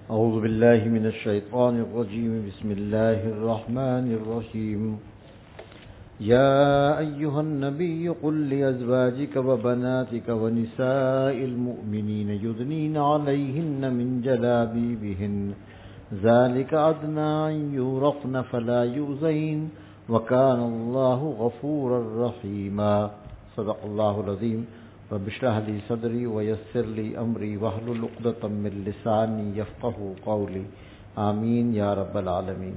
أعوذ بالله من الشيطان الرجيم بسم الله الرحمن الرحيم يا أيها النبي قل لأزواجك وبناتك ونساء المؤمنين يدنين عليهن من جلابيبهن ذلك أدنى أن يعرفن فلا يؤذين وكان الله غفورا رحيما صدق الله العظيم رب اشرح لي صدري ويسر لي أمري واحلل عقدة من لساني يفقهوا قولي آمین یا رب العالمین۔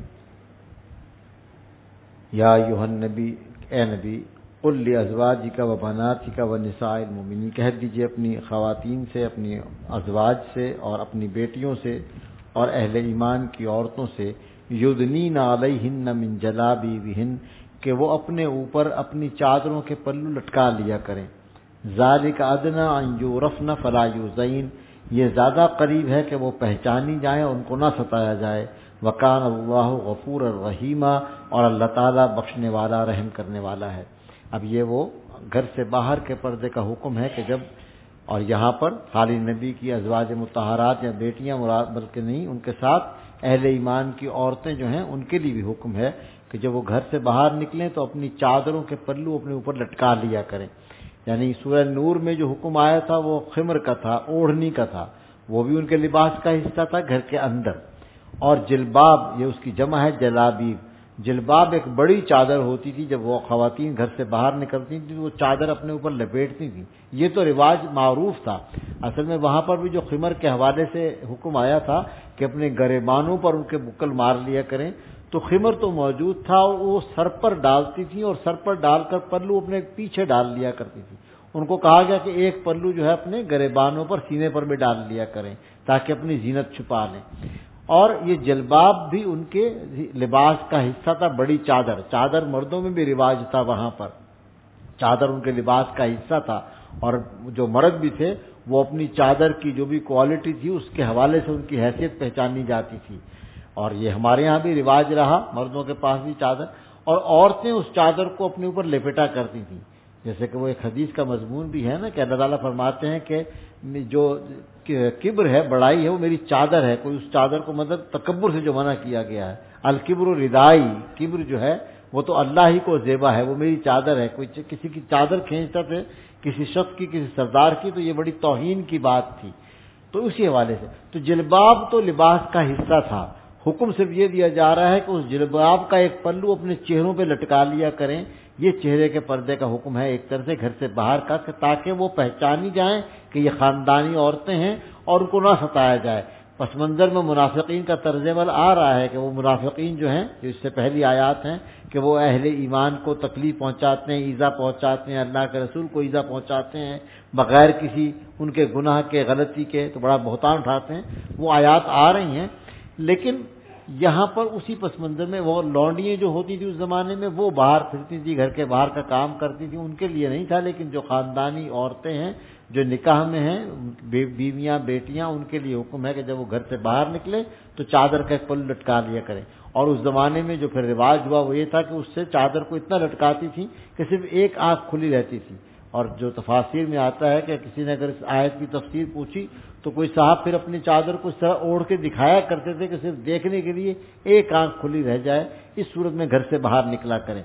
یا ایھا النبی، اے نبی، قل لازواجک و بناتک و نساء المؤمنین، کہہ دیجئے اپنی خواتین سے، اپنی ازواج سے اور اپنی بیٹیوں سے اور اہل ایمان کی عورتوں سے، یدنین علیہن من جلابیبہن، کہ وہ اپنے اوپر اپنی چادروں کے پلو لٹکا لیا کریں۔ ذالک ادنی ان یعرفن فلا یؤذین، یہ زیادہ قریب ہے کہ وہ پہچانی جائیں اور ان کو نہ ستایا جائے۔ وکان اللہ غفور الرحیم، اور اللہ تعالیٰ بخشنے والا، رحم کرنے والا ہے۔ اب یہ وہ گھر سے باہر کے پردے کا حکم ہے کہ جب، اور یہاں پر خالی نبی کی ازواج مطہرات یا بیٹیاں مراد بلکہ نہیں، ان کے ساتھ اہل ایمان کی عورتیں جو ہیں ان کے لیے بھی حکم ہے کہ جب وہ گھر سے باہر نکلیں تو اپنی چادروں کے پلو اپنے اوپر لٹکا لیا کریں۔ یعنی سورہ نور میں جو حکم آیا تھا وہ خمر کا تھا، اوڑھنی کا تھا، وہ بھی ان کے لباس کا حصہ تھا گھر کے اندر۔ اور جلباب، یہ اس کی جمع ہے جلابیب۔ جلباب ایک بڑی چادر ہوتی تھی، جب وہ خواتین گھر سے باہر نکلتی تھیں وہ چادر اپنے اوپر لپیٹتی تھیں۔ یہ تو رواج معروف تھا۔ اصل میں وہاں پر بھی جو خمر کے حوالے سے حکم آیا تھا کہ اپنے گریبانوں پر ان کے بکل مار لیا کریں، تو خمر تو موجود تھا اور وہ سر پر ڈالتی تھیں اور سر پر ڈال کر پلو اپنے پیچھے ڈال لیا کرتی تھی۔ ان کو کہا گیا کہ ایک پلو جو ہے اپنے گریبانوں پر، سینے پر بھی ڈال لیا کریں تاکہ اپنی زینت چھپا لیں۔ اور یہ جلباب بھی ان کے لباس کا حصہ تھا، بڑی چادر۔ چادر مردوں میں بھی رواج تھا، وہاں پر چادر ان کے لباس کا حصہ تھا، اور جو مرد بھی تھے وہ اپنی چادر کی جو بھی کوالٹی تھی اس کے حوالے سے ان کی حیثیت پہچانی جاتی تھی۔ اور یہ ہمارے ہاں بھی رواج رہا، مردوں کے پاس بھی چادر، اور عورتیں اس چادر کو اپنے اوپر لپیٹا کرتی تھیں۔ جیسے کہ وہ ایک حدیث کا مضمون بھی ہے نا کہ اللہ تعالیٰ فرماتے ہیں کہ جو کبر ہے، بڑائی ہے، وہ میری چادر ہے۔ کوئی اس چادر کو مطلب تکبر سے جو منع کیا گیا ہے، الکبر ردائی، کبر جو ہے وہ تو اللہ ہی کو زیبا ہے، وہ میری چادر ہے۔ کوئی کسی کی چادر کھینچتا تھے، کسی شخص کی، کسی سردار کی، تو یہ بڑی توہین کی بات تھی۔ تو اسی حوالے سے تو جلباب تو لباس کا حصہ تھا۔ حکم صرف یہ دیا جا رہا ہے کہ اس جلباب کا ایک پلو اپنے چہروں پہ لٹکا لیا کریں۔ یہ چہرے کے پردے کا حکم ہے ایک طرح سے گھر سے باہر کا، تاکہ وہ پہچانی جائیں کہ یہ خاندانی عورتیں ہیں اور ان کو نہ ستایا جائے۔ پس منظر میں منافقین کا طرز عمل آ رہا ہے کہ وہ منافقین جو ہیں، جو اس سے پہلی آیات ہیں، کہ وہ اہل ایمان کو تکلیف پہنچاتے ہیں، ایذا پہنچاتے ہیں، اللہ کے رسول کو ایذا پہنچاتے ہیں بغیر کسی ان کے گناہ کے، غلطی کے، تو بڑا بہتان اٹھاتے ہیں۔ وہ آیات آ رہی ہیں، لیکن یہاں پر اسی پس منظر میں وہ لونڈیاں جو ہوتی تھی اس زمانے میں، وہ باہر پھرتی تھی، گھر کے باہر کا کام کرتی تھی، ان کے لیے نہیں تھا۔ لیکن جو خاندانی عورتیں ہیں، جو نکاح میں ہیں، بیویاں، بیٹیاں، ان کے لیے حکم ہے کہ جب وہ گھر سے باہر نکلے تو چادر کا ایک پلو لٹکا لیا کریں۔ اور اس زمانے میں جو پھر رواج ہوا وہ یہ تھا کہ اس سے چادر کو اتنا لٹکاتی تھی کہ صرف ایک آنکھ کھلی رہتی تھی۔ اور جو تفاسیر میں آتا ہے کہ کسی نے اگر اس آیت کی تفسیر پوچھی تو کوئی صاحب پھر اپنی چادر کو اس طرح اوڑھ کے دکھایا کرتے تھے کہ صرف دیکھنے کے لیے ایک آنکھ کھلی رہ جائے۔ اس صورت میں گھر سے باہر نکلا کریں۔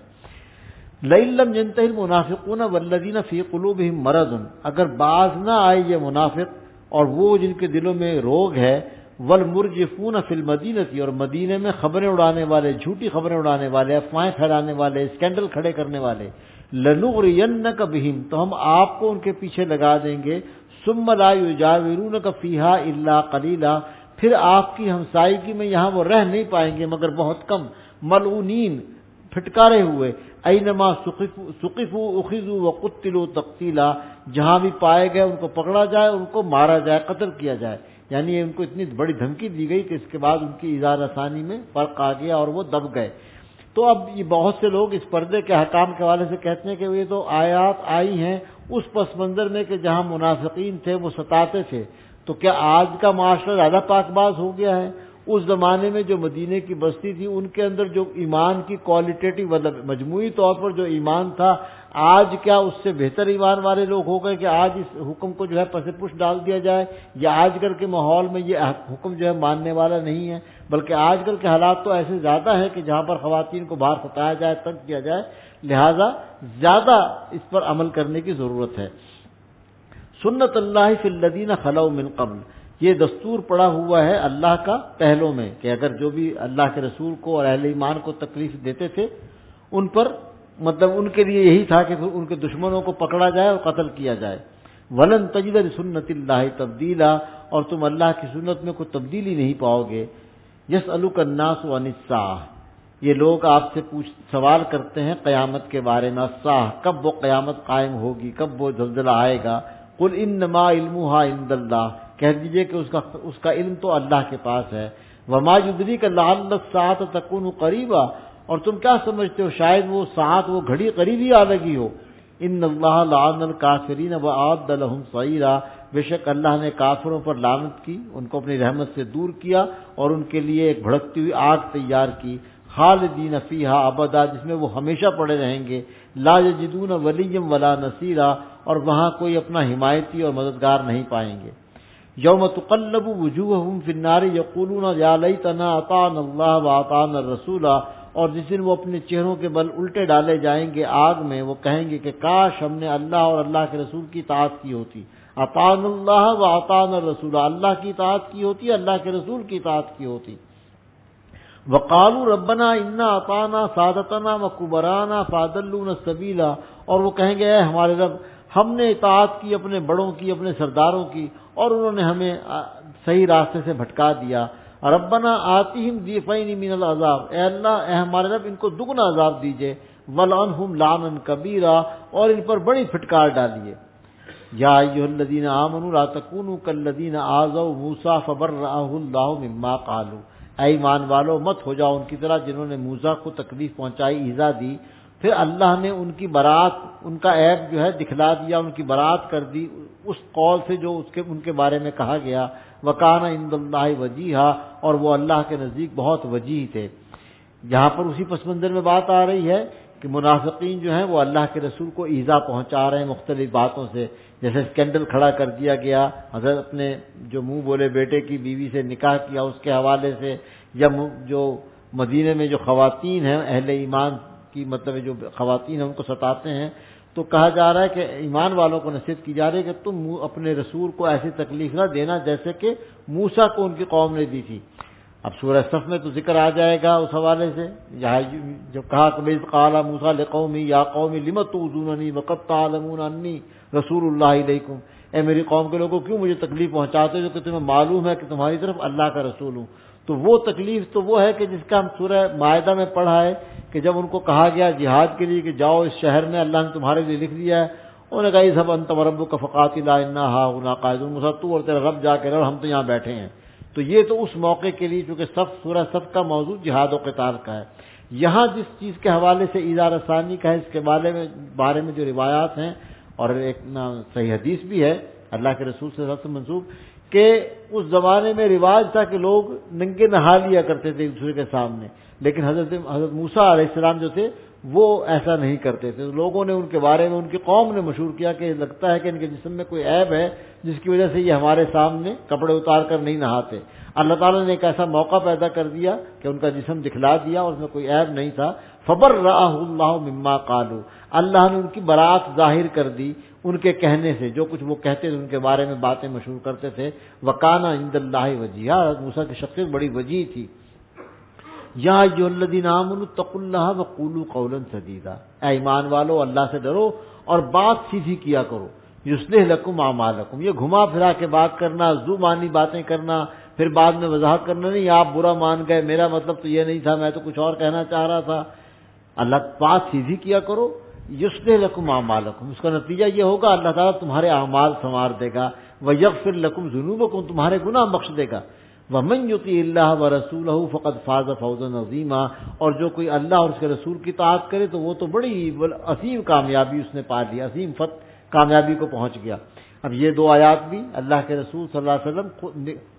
لَئِن لَّمْ يَنْتَهِ الْمُنَافِقُونَ وَالَّذِينَ فِي قُلُوبِهِم مَّرَضٌ، اگر باز نہ آئے یہ منافق اور وہ جن کے دلوں میں روگ ہے، وَالْمُرْجِفُونَ فِي الْمَدِينَةِ، اور مدینے میں خبریں اڑانے والے، جھوٹی خبریں اڑانے والے، افواہیں پھیلانے والے، اسکینڈل کھڑے کرنے والے، لَنُغْرِيَنَّكَ بِهِمْ، تو ہم آپ کو ان کے پیچھے لگا دیں گے، ثُمَّ لَا يُجَاوِرُونَكَ فِيهَا إِلَّا قَلِيلًا، پھر آپ کی ہمسائیگی میں یہاں وہ رہ نہیں پائیں گے مگر بہت کم، ملعونین، پھٹکارے ہوئے، اینما ثقفوا اخذوا وقتلوا تقتیلا، جہاں بھی پائے گئے ان کو پکڑا جائے، ان کو مارا جائے، قتل کیا جائے۔ یعنی ان کو اتنی بڑی دھمکی دی گئی کہ اس کے بعد ان کی اظہار رسانی میں فرق آ گیا اور وہ دب گئے۔ تو اب یہ بہت سے لوگ اس پردے کے احکام کے حوالے سے کہتے ہیں کہ یہ تو آیات آئی ہیں اس پس منظر میں کہ جہاں منافقین تھے وہ ستاتے تھے، تو کیا آج کا معاشرہ زیادہ پاک باز ہو گیا ہے؟ اس زمانے میں جو مدینے کی بستی تھی ان کے اندر جو ایمان کی کوالٹیٹیو مطلب مجموعی طور پر جو ایمان تھا، آج کیا اس سے بہتر ایمان والے لوگ ہو گئے کہ آج اس حکم کو جو ہے پس پش ڈال دیا جائے، یا آج کل کے ماحول میں یہ حکم جو ہے ماننے والا نہیں ہے، بلکہ آج کل کے حالات تو ایسے زیادہ ہے کہ جہاں پر خواتین کو باہر ستایا جائے، تنگ کیا جائے، لہذا زیادہ اس پر عمل کرنے کی ضرورت ہے۔ سنت اللہ فی الذین خلو من قبل، یہ دستور پڑا ہوا ہے اللہ کا پہلوں میں کہ اگر جو بھی اللہ کے رسول کو اور اہل ایمان کو تکلیف دیتے تھے ان پر مطلب ان کے لیے یہی تھا کہ ان کے دشمنوں کو پکڑا جائے اور قتل کیا جائے۔ ولن تجد لسنت اللہ تبدیلا، اور تم اللہ کی سنت میں کوئی تبدیلی نہیں پاؤ گے۔ یسألک الناس عن الساعہ، یہ لوگ آپ سے سوال کرتے ہیں قیامت کے بارے میں، الساعہ کب وہ قیامت قائم ہوگی، کب وہ زلزلہ آئے گا۔ قل انما علمها عند اللہ، کہہ دیجئے کہ اس کا علم تو اللہ کے پاس ہے۔ وما یدریک لعل الساعۃ تکون قریبا، اور تم کیا سمجھتے ہو شاید وہ ساعت وہ گھڑی قریب ہی آ لگی ہو۔ ان اللہ لعن الکافرین واعد لهم سعیرا، بے شک اللہ نے کافروں پر لعنت کی، ان کو اپنی رحمت سے دور کیا اور ان کے لیے ایک بھڑکتی ہوئی آگ تیار کی، خالدین فیہا ابدا، جس میں وہ ہمیشہ پڑے رہیں گے، لا یجدون ولیا ولا نصیرا، اور وہاں کوئی اپنا حمایتی اور مددگار نہیں پائیں گے۔ یوم تقلب وجوہہم فی النار یقولون یا لیتنا اطعنا اللہ واطعنا الرسول، اور جس دن وہ اپنے چہروں کے بل الٹے ڈالے جائیں گے آگ میں، وہ کہیں گے کہ کاش ہم نے اللہ اور اللہ کے رسول کی اطاعت کی ہوتی، اطعنا اللہ واطعنا الرسول، اللہ کی اطاعت کی ہوتی، اللہ کے رسول کی اطاعت کی ہوتی۔ وقالوا ربنا انا اطعنا سادتنا وکبرانا فاضلونا السبیل، اور وہ کہیں گے اے ہمارے رب، ہم نے اطاعت کی اپنے بڑوں کی، اپنے سرداروں کی، اور انہوں نے ہمیں صحیح راستے سے بھٹکا دیا۔ ربنا آتihim ضعفین من العذاب، اے اللہ اے ہمارے رب ان کو دگنا عذاب دیجئے، ولعنہم لعنا کبیرا، اور ان پر بڑی پھٹکار ڈالیے۔ یا ایھا الذین آمنوا لا تکونوا کالذین آذوا موسیٰ فبرأہ اللہ مما قالوا، اے ایمان والو مت ہو جاؤ ان کی طرح جنہوں نے موسیٰ کو تکلیف پہنچائی، ایذا دی، پھر اللہ نے ان کی برات، ان کا عیب جو ہے دکھلا دیا، ان کی برات کر دی اس قول سے جو ان کے بارے میں کہا گیا۔ وَكَانَ عِندَ اللَّهِ وَجِيهًا، اور وہ اللہ کے نزدیک بہت وجیح تھے۔ یہاں پر اسی پس منظر میں بات آ رہی ہے کہ منافقین جو ہیں وہ اللہ کے رسول کو ایذا پہنچا رہے ہیں مختلف باتوں سے، جیسے اسکینڈل کھڑا کر دیا گیا، حضرت اپنے جو منہ بولے بیٹے کی بیوی سے نکاح کیا اس کے حوالے سے، یا جو مدینے میں جو خواتین ہیں اہل ایمان کی مطلب جو خواتین ہیں ان کو ستاتے ہیں، تو کہا جا رہا ہے کہ ایمان والوں کو نصیحت کی جا رہی ہے کہ تم اپنے رسول کو ایسی تکلیف نہ دینا جیسے کہ موسیٰ کو ان کی قوم نے دی تھی۔ اب سورہ صف میں تو ذکر آ جائے گا اس حوالے سے، یہاں جب کہا کہ وَإِذْ قَالَ مُوسَىٰ لِقَوْمِهِ يَا قَوْمِ لِمَ تُؤْذُونَنِي وَقَدْ تَعْلَمُونَ أَنِّي رَسُولُ اللَّهِ إِلَيْكُمْ، اے میری قوم کے لوگوں کیوں مجھے تکلیف پہنچاتے ہو کہ تمہیں معلوم ہے کہ تمہاری طرف اللہ کا رسول ہوں۔ تو وہ تکلیف تو وہ ہے کہ جس کا ہم سورہ مائدہ میں پڑھا ہے کہ جب ان کو کہا گیا جہاد کے لیے کہ جاؤ اس شہر میں، اللہ نے تمہارے لیے لکھ دیا ہے، انہوں نے کہا اذهب أنت وربك فقاتلا إنا هاهنا قاعدون، موسیٰ تو اور تیرا رب جا کے لڑ، ہم تو یہاں بیٹھے ہیں۔ تو یہ تو اس موقع کے لیے چونکہ سورہ صف کا موضوع جہاد و قتال کا ہے، یہاں جس چیز کے حوالے سے ایذا رسانی کا ہے اس کے بارے میں جو روایات ہیں اور ایک صحیح حدیث بھی ہے اللہ کے رسول صلی اللہ علیہ وسلم سے منسوب، کہ اس زمانے میں رواج تھا کہ لوگ ننگے نہا لیا کرتے تھے ایک دوسرے کے سامنے، لیکن حضرت موسیٰ علیہ السلام جو تھے وہ ایسا نہیں کرتے تھے۔ لوگوں نے ان کے بارے میں، ان کی قوم نے مشہور کیا کہ لگتا ہے کہ ان کے جسم میں کوئی عیب ہے جس کی وجہ سے یہ ہمارے سامنے کپڑے اتار کر نہیں نہاتے۔ اللہ تعالیٰ نے ایک ایسا موقع پیدا کر دیا کہ ان کا جسم دکھلا دیا اور اس میں کوئی عیب نہیں تھا۔ فبرأہ اللہ مما قالوا، اللہ نے ان کی برات ظاہر کر دی ان کے کہنے سے، جو کچھ وہ کہتے تھے ان کے بارے میں باتیں مشہور کرتے تھے۔ وَكَانَ عِندَ اللَّهِ وَجِيهًا، موسیٰ کی شخصیت بڑی وجیح تھی۔ یا ایھا الذین آمنوا اتقوا اللہ وقولوا قولا سدیدا، اے ایمان والو اللہ سے ڈرو اور بات سیدھی کیا کرو۔ یصلح لکم اعمالکم، یہ گھما پھرا کے بات کرنا، زبانی باتیں کرنا، پھر بعد میں وضاحت کرنا نہیں آپ برا مان گئے، میرا مطلب تو یہ نہیں تھا، میں تو کچھ اور کہنا چاہ رہا تھا۔ اللہ بات سیدھی کیا کرو، یصلح لکم اعمالکم، اس کا نتیجہ یہ ہوگا اللہ تعالیٰ تمہارے اعمال سنوار دے گا، ویغفر لکم ذنوبکم، تمہارے گناہ بخش دے گا۔ وَمَن يُطِعِ اللَّهَ وَرَسُولَهُ فَقَدْ فَازَ فَوْزًا عَظِيمًا، اور جو کوئی اللہ اور اس کے رسول کی اطاعت کرے تو وہ تو بڑی عظیم کامیابی اس نے پا لی، عظیم کامیابی کو پہنچ گیا۔ اب یہ دو آیات بھی اللہ کے رسول صلی اللہ علیہ وسلم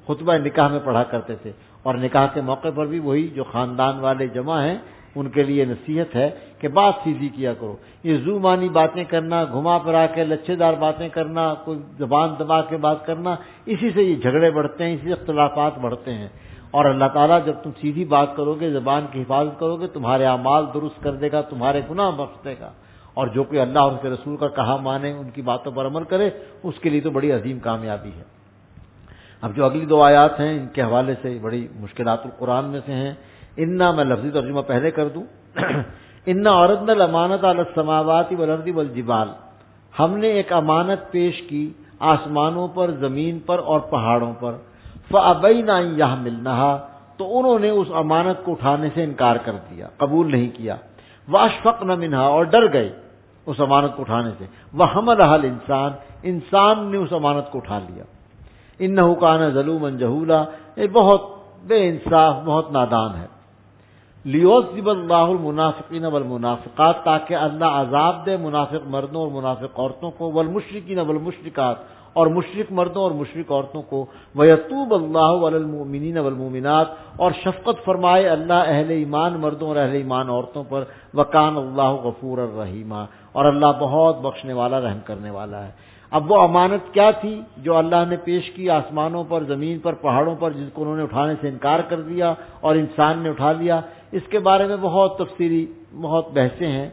خطبہ نکاح میں پڑھا کرتے تھے، اور نکاح کے موقع پر بھی وہی جو خاندان والے جمع ہیں ان کے لیے نصیحت ہے کہ بات سیدھی کیا کرو. یہ زومانی باتیں کرنا، گھما پھرا کے لچھے دار باتیں کرنا، کوئی زبان دبا کے بات کرنا، اسی سے یہ جھگڑے بڑھتے ہیں، اسی سے اختلافات بڑھتے ہیں. اور اللہ تعالیٰ جب تم سیدھی بات کرو گے، زبان کی حفاظت کرو گے، تمہارے اعمال درست کر دے گا، تمہارے گناہ بخش دے گا. اور جو کوئی اللہ اور اس کے رسول کا کہا مانے، ان کی باتوں پر عمل کرے، اس کے لیے تو بڑی عظیم کامیابی ہے. اب جو اگلی 2 آیات ہیں ان کے حوالے سے بڑی مشکلات القرآن میں سے ہیں. انا، میں لفظی ترجمہ پہلے کر دوں. انا عرضنا الامانۃ علی السماوات والارض والجبال، ہم نے ایک امانت پیش کی آسمانوں پر، زمین پر اور پہاڑوں پر. فابین ان یحملنها، تو انہوں نے اس امانت کو اٹھانے سے انکار کر دیا، قبول نہیں کیا. واشفقن منها، اور ڈر گئے اس امانت کو اٹھانے سے. وحملها الانسان، انسان نے اس امانت کو اٹھا لیا. انه کان ظلوما جہولا، یہ بہت بے انصاف، بہت نادان ہے. لیعذب اللہ المنافقین والمنافقات، تاکہ اللہ عذاب دے منافق مردوں اور منافق عورتوں کو، والمشرکین والمشرکات، اور مشرک مردوں اور مشرک عورتوں کو. ویتوب اللہ علی المؤمنین والمؤمنات، اور شفقت فرمائے اللہ اہل ایمان مردوں اور اہل ایمان عورتوں پر. وکان اللہ غفورا رحیما، اور اللہ بہت بخشنے والا، رحم کرنے والا ہے. اب وہ امانت کیا تھی جو اللہ نے پیش کی آسمانوں پر، زمین پر، پہاڑوں پر، جس کو انہوں نے اٹھانے سے انکار کر دیا اور انسان نے اٹھا لیا؟ اس کے بارے میں بہت تفصیلی بہت بحثیں ہیں.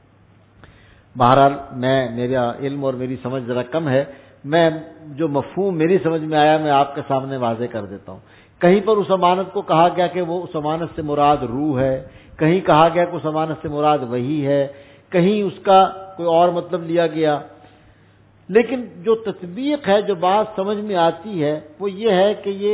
بہرحال میرا علم اور میری سمجھ ذرا کم ہے، میں جو مفہوم میری سمجھ میں آیا میں آپ کے سامنے واضح کر دیتا ہوں. کہیں پر اس امانت کو کہا گیا کہ وہ اس امانت سے مراد روح ہے، کہیں کہا گیا کہ اس امانت سے مراد وحی ہے، کہیں اس کا کوئی اور مطلب لیا گیا. لیکن جو تطبیق ہے، جو بات سمجھ میں آتی ہے، وہ یہ ہے کہ یہ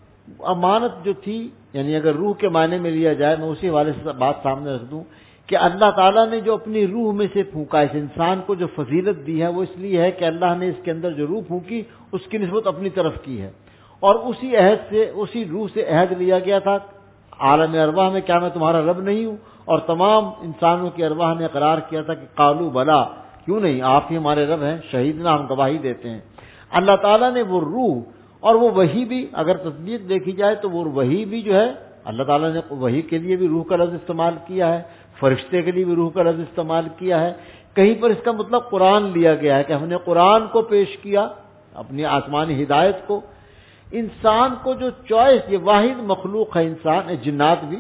امانت جو تھی، یعنی اگر روح کے معنی میں لیا جائے، میں اسی حوالے سے بات سامنے رکھ دوں کہ اللہ تعالیٰ نے جو اپنی روح میں سے پھونکا، اس انسان کو جو فضیلت دی ہے، وہ اس لیے ہے کہ اللہ نے اس کے اندر جو روح پھونکی اس کی نسبت اپنی طرف کی ہے. اور اسی عہد سے، اسی روح سے عہد لیا گیا تھا عالم ارواح میں، کیا میں تمہارا رب نہیں ہوں؟ اور تمام انسانوں کی ارواح نے اقرار کیا تھا کہ قالوا بلا، کیوں نہیں، آپ ہی ہمارے رب ہیں، شہیدنا، ہم گواہی دیتے ہیں. اللہ تعالیٰ نے وہ روح اور وہ وحی بھی، اگر تصدیق دیکھی جائے تو وہ وحی بھی جو ہے، اللہ تعالیٰ نے وحی کے لیے بھی روح کا لفظ استعمال کیا ہے، فرشتے کے لیے بھی روح کا لفظ استعمال کیا ہے. کہیں پر اس کا مطلب قرآن لیا گیا ہے کہ ہم نے قرآن کو پیش کیا، اپنی آسمانی ہدایت کو. انسان کو جو چوائس، یہ واحد مخلوق ہے انسان، جنات بھی،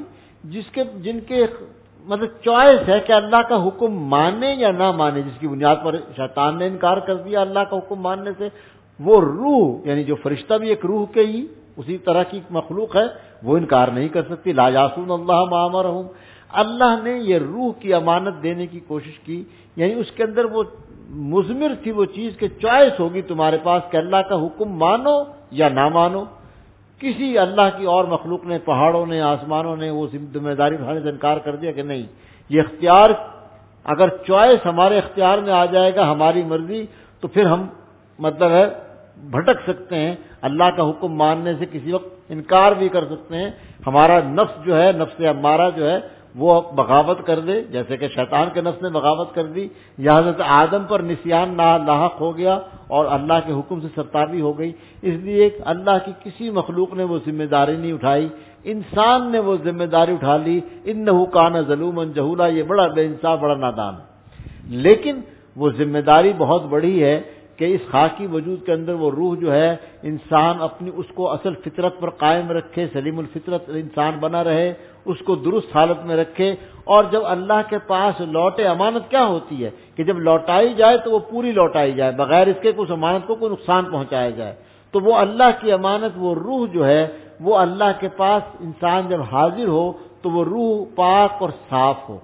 جن کے مطلب چوائس ہے کہ اللہ کا حکم مانے یا نہ مانے، جس کی بنیاد پر شیطان نے انکار کر دیا اللہ کا حکم ماننے سے. وہ روح، یعنی جو فرشتہ بھی ایک روح کے ہی اسی طرح کی مخلوق ہے، وہ انکار نہیں کر سکتی. لا یعصون اللہ ما امرہم. اللہ نے یہ روح کی امانت دینے کی کوشش کی، یعنی اس کے اندر وہ مضمر تھی وہ چیز کہ چوائس ہوگی تمہارے پاس کہ اللہ کا حکم مانو یا نہ مانو. کسی اللہ کی اور مخلوق نے، پہاڑوں نے، آسمانوں نے وہ ذمہ داری اٹھانے سے انکار کر دیا کہ نہیں، یہ اختیار، اگر چوائس ہمارے اختیار میں آ جائے گا، ہماری مرضی، تو پھر ہم مطلب ہے بھٹک سکتے ہیں، اللہ کا حکم ماننے سے کسی وقت انکار بھی کر سکتے ہیں. ہمارا نفس جو ہے، نفس امارہ جو ہے، وہ بغاوت کر دے، جیسے کہ شیطان کے نفس نے بغاوت کر دی، یا حضرت آدم پر نسیان لاحق ہو گیا اور اللہ کے حکم سے سرتابی ہو گئی. اس لیے اللہ کی کسی مخلوق نے وہ ذمہ داری نہیں اٹھائی، انسان نے وہ ذمہ داری اٹھا لی. انہ کان ظلوما جہولا، یہ بڑا بے انصاف، بڑا نادان ہے. لیکن وہ ذمہ داری بہت بڑی ہے کہ اس خاکی وجود کے اندر وہ روح جو ہے، انسان اپنی اس کو اصل فطرت پر قائم رکھے، سلیم الفطرت انسان بنا رہے، اس کو درست حالت میں رکھے. اور جب اللہ کے پاس لوٹے، امانت کیا ہوتی ہے کہ جب لوٹائی جائے تو وہ پوری لوٹائی جائے، بغیر اس کے اس امانت کو کوئی نقصان پہنچایا جائے. تو وہ اللہ کی امانت، وہ روح جو ہے، وہ اللہ کے پاس انسان جب حاضر ہو تو وہ روح پاک اور صاف ہو.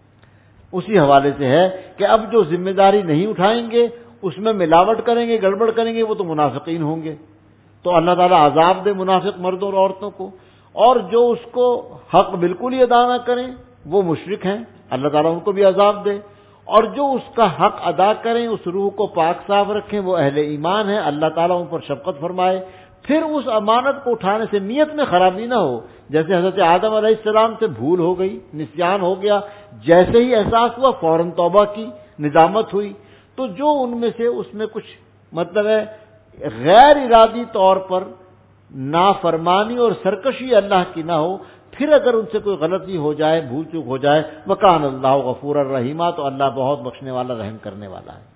اسی حوالے سے ہے کہ اب جو ذمہ داری نہیں اٹھائیں گے، اس میں ملاوٹ کریں گے، گڑبڑ کریں گے، وہ تو منافقین ہوں گے. تو اللہ تعالیٰ عذاب دے منافق مردوں اور عورتوں کو. اور جو اس کو حق بالکل ہی ادا نہ کریں وہ مشرک ہیں، اللہ تعالیٰ ان کو بھی عذاب دے. اور جو اس کا حق ادا کریں، اس روح کو پاک صاف رکھیں، وہ اہل ایمان ہیں، اللہ تعالیٰ ان پر شفقت فرمائے. پھر اس امانت کو اٹھانے سے نیت میں خرابی نہ ہو. جیسے حضرت آدم علیہ السلام سے بھول ہو گئی، نسیان ہو گیا، جیسے ہی احساس ہوا فوراً توبہ کی، ندامت ہوئی. تو جو ان میں سے اس میں کچھ مطلب ہے غیر ارادی طور پر نافرمانی اور سرکشی اللہ کی نہ ہو، پھر اگر ان سے کوئی غلطی ہو جائے، بھول چوک ہو جائے، وکان اللہ غفور الرحیم، تو اللہ بہت بخشنے والا، رحم کرنے والا ہے۔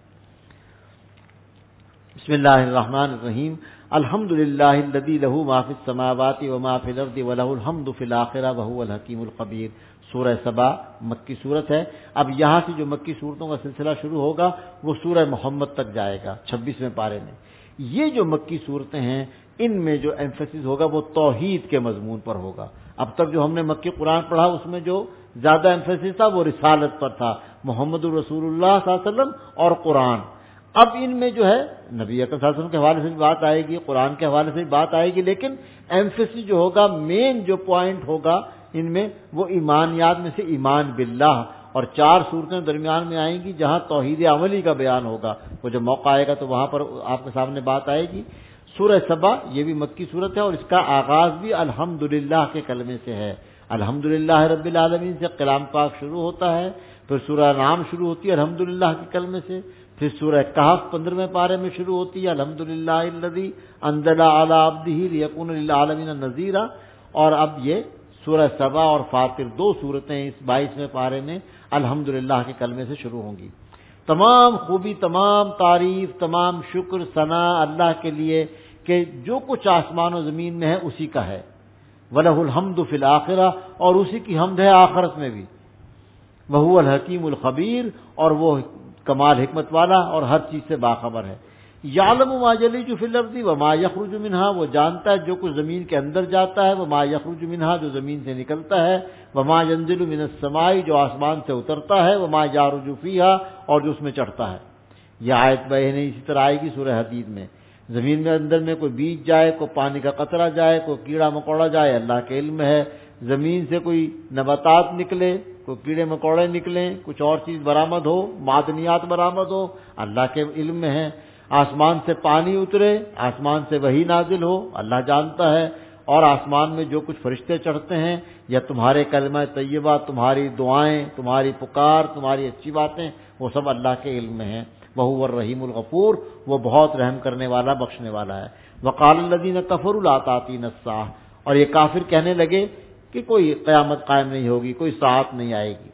بسم اللہ الرحمن الرحیم، الحمد للہ الذی لہ ما فی السماوات وما فی الارض ولہ الحمد فی الآخرہ وہو الحکیم الخبیر۔ سورہ سبا مکی صورت ہے۔ اب یہاں سے جو مکی صورتوں کا سلسلہ شروع ہوگا وہ سورہ محمد تک جائے گا 26ویں پارے میں۔ یہ جو مکی صورتیں ہیں ان میں جو ایمفیسس ہوگا وہ توحید کے مضمون پر ہوگا۔ اب تک جو ہم نے مکی قرآن پڑھا اس میں جو زیادہ ایمفیسس تھا وہ رسالت پر تھا، محمد الرسول اللہ صلی اللہ علیہ وسلم اور قرآن۔ اب ان میں جو ہے نبی اکرم صلی اللہ علیہ وسلم کے حوالے سے بھی بات آئے گی، قرآن کے حوالے سے بھی بات آئے گی، لیکن ایمفیسس جو ہوگا، مین جو پوائنٹ ہوگا ان میں وہ ایمانیات میں سے ایمان باللہ، اور 4 صورتیں درمیان میں آئیں گی جہاں توحید عملی کا بیان ہوگا۔ وہ جب موقع آئے گا تو وہاں پر آپ کے سامنے بات آئے گی۔ سورہ سبا یہ بھی مکی صورت ہے اور اس کا آغاز بھی الحمدللہ کے کلمے سے ہے۔ الحمدللہ رب العالمین سے کلام پاک شروع ہوتا ہے، پھر سورہ نام شروع ہوتی ہے الحمدللہ کے کلمے سے، پھر سورہ کہف 15ویں پارے میں شروع ہوتی ہے الحمدللہ الذی انزل علی عبدہ لیکون للعالمین نذیرا، اور اب یہ سورہ سبا اور فاطر 2 صورتیں اس 22ویں پارے میں الحمدللہ کے کلمے سے شروع ہوں گی۔ تمام خوبی، تمام تعریف، تمام شکر ثنا اللہ کے لیے کہ جو کچھ آسمان و زمین میں ہے اسی کا ہے۔ وَلَهُ الْحَمْدُ فِي الْآخِرَةِ، اور اسی کی حمد ہے آخرت میں بھی۔ وَهُوَ الْحَكِيمُ الْخَبِيرُ، اور وہ کمال حکمت والا اور ہر چیز سے باخبر ہے۔ یعلم ما یلج فی الارض وما یخرج منها، وہ جانتا ہے جو کچھ زمین کے اندر جاتا ہے، وما یخرج منها، جو زمین سے نکلتا ہے، وما ینزل من السماء، جو آسمان سے اترتا ہے، وما یعرج فیہا، اور جو اس میں چڑھتا ہے۔ یہ آیت بہنے اسی طرح آئے گی سورہ حدید میں۔ زمین میں اندر میں کوئی بیج جائے، کوئی پانی کا قطرہ جائے، کوئی کیڑا مکوڑا جائے، اللہ کے علم ہے۔ زمین سے کوئی نباتات نکلے، کوئی کیڑے مکوڑے نکلیں، کچھ اور چیز برآمد ہو، معدنیات برآمد ہو، اللہ کے علم میں ہے۔ آسمان سے پانی اترے، آسمان سے وحی نازل ہو، اللہ جانتا ہے۔ اور آسمان میں جو کچھ فرشتے چڑھتے ہیں یا تمہارے کلمہ طیبہ، تمہاری دعائیں، تمہاری پکار، تمہاری اچھی باتیں، وہ سب اللہ کے علم میں ہیں۔ وَهُوَ الرَّحِيمُ الْغَفُورُ، وہ بہت رحم کرنے والا، بخشنے والا ہے۔ وَقَالَ الَّذِينَ كَفَرُوا لَا تَأْتِينَا السَّاعَةُ، اور یہ کافر کہنے لگے کہ کوئی قیامت قائم نہیں ہوگی، کوئی ساعت نہیں آئے گی۔